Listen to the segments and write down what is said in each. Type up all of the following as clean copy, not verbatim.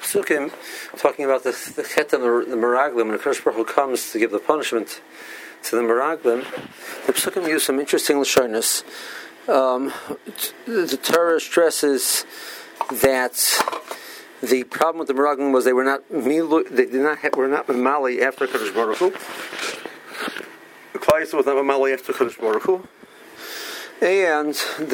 psukim talking about the chet and the meraglim, and the Kadosh Baruch Hu comes to give the punishment to the meraglim. The psukim use some interesting lashonos. The Torah stresses that the problem with the meraglim was they were not mamali after Kadosh Baruch Hu. The Klal Yisrael was not mamali after Kadosh Baruch Hu, and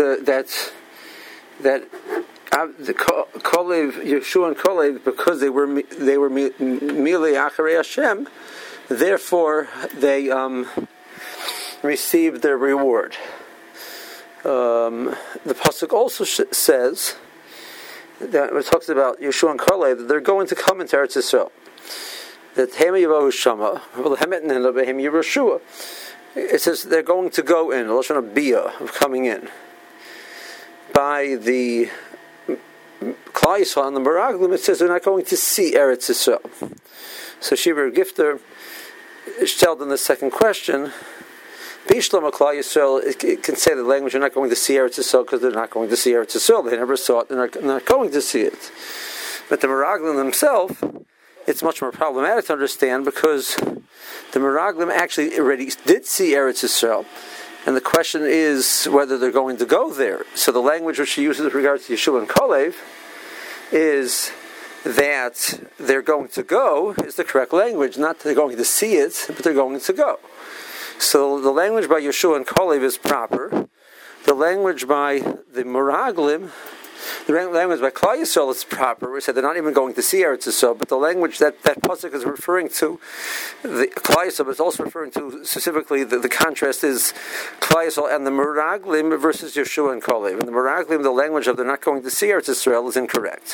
the Kolev, Yeshua and Kolev, because they were Milei Acharei Hashem, therefore they received their reward. The pasuk also says that when it talks about Yeshua and Kolev, that they're going to come into Eretz Yisrael. That Hema Yavahu Shama, Hemet Nehla Behem Yerushua. It says they're going to go in, a lashon of bia, of coming in, by the Klal Yisrael and the meraglim. It says they're not going to see Eretz Yisrael. So Shibur Gifter stelled in the second question. Bishlam Klal Yisrael, it can say the language, they're not going to see Eretz Yisrael because they're not going to see Eretz Yisrael. They never saw it. They're not going to see it. But the meraglim themselves, it's much more problematic to understand because the meraglim actually already did see Eretz Yisrael. And the question is whether they're going to go there. So the language which she uses with regards to Yeshua and Kolev is that they're going to go is the correct language. Not that they're going to see it, but they're going to go. So the language by Yeshua and Kolev is proper. The language by the meraglim, the language by Klal Yisrael is proper. We said they're not even going to see Eretz Yisrael, but the language that pasuk is referring to, the Klal Yisrael, but it's also referring to specifically the contrast is Klal Yisrael and the meraglim versus Yeshua and Kolev. And the meraglim, the language of they're not going to see Eretz Yisrael is incorrect.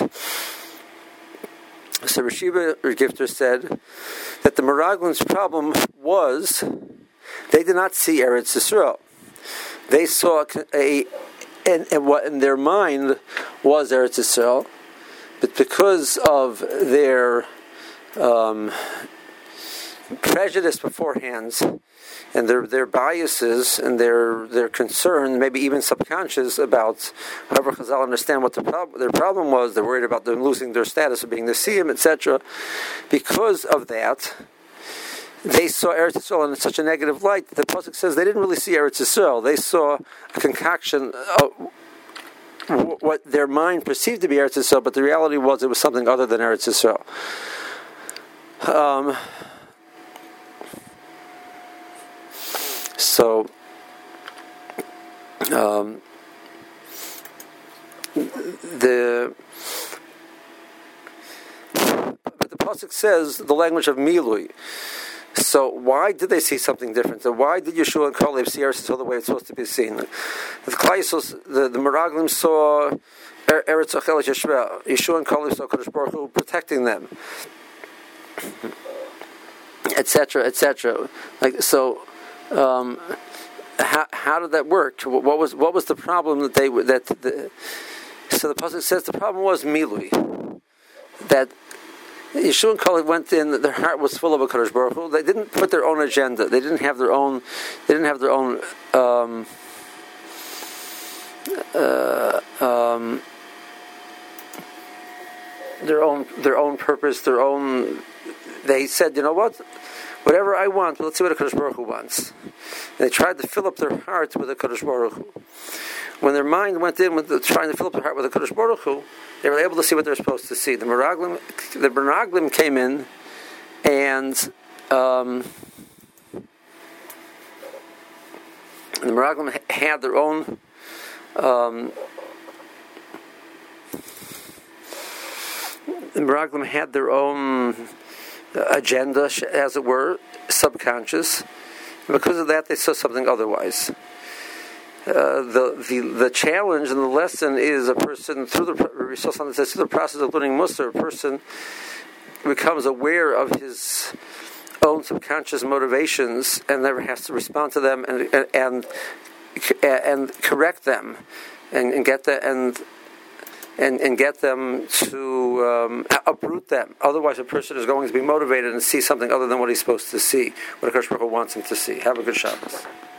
So Rashiba Gifter said that the meraglim's problem was they did not see Eretz Yisrael. They saw and what in their mind was Eretz Yisrael, but because of their prejudice beforehand and their biases and their concern, maybe even subconscious about however Chazal understand what their problem was, they're worried about them losing their status of being the Siyam, etc. Because of that, they saw Eretz Yisrael in such a negative light that the pasuk says they didn't really see Eretz Yisrael. They saw a concoction of what their mind perceived to be Eretz Yisrael, but the reality was it was something other than Eretz Yisrael. But the pasuk says the language of Milui. So why did they see something different? So why did Yeshua and Kolev see Eretz Yisrael the way it's supposed to be seen? The meraglim saw Eretz Yisrael Yeshua. Yeshua and Kolev saw Kadosh Baruch Hu protecting them, etc., etc. Like so, how did that work? What was the problem that So the pasuk says the problem was milui, that Yeshua and Kolev went in. Their heart was full of a Kadosh Baruch Hu. They didn't put their own agenda. They didn't have their own. They didn't have their own. Their own purpose. Their own. They said, you know what? Whatever I want, let's see what a Kadosh Baruch Hu wants. And they tried to fill up their heart with a Kadosh Baruch Hu. When their mind went in with trying to fill up their heart with a Kadosh Baruch Hu, they were able to see what they were supposed to see. The meraglim came in, and the meraglim had their own. The meraglim had their own agenda, as it were, subconscious. And because of that, they saw something otherwise. The challenge and the lesson is a person through the process of learning Musar, a person becomes aware of his own subconscious motivations and never has to respond to them and correct them and get that and get them to uproot them. Otherwise, a person is going to be motivated and see something other than what he's supposed to see, what Akash Baruch Hu wants him to see. Have a good Shabbos.